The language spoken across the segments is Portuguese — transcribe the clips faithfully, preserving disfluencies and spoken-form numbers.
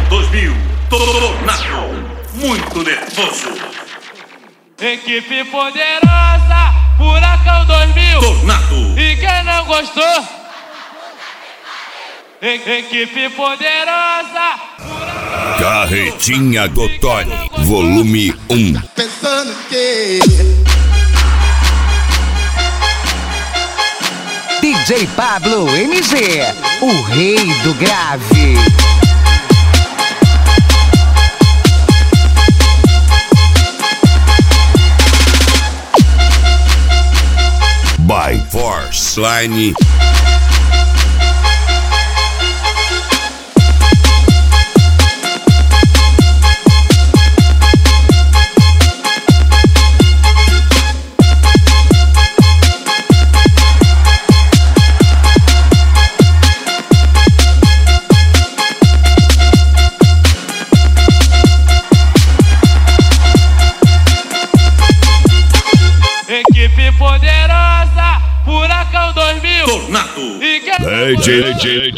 dois mil, tornado, muito nervoso. Equipe poderosa, Furacão dois mil, Tornado. E quem não gostou? E- equipe poderosa, Furacão. Carretinha do Tony, volume um. Pensando que D J Pablo M G, o rei do grave. By Force Line. Equipe poderosa, Furacão dois mil, Tornado. E quem D J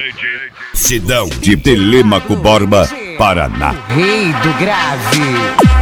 Sidão de Telêmaco Borba, Paraná. Rei do grave.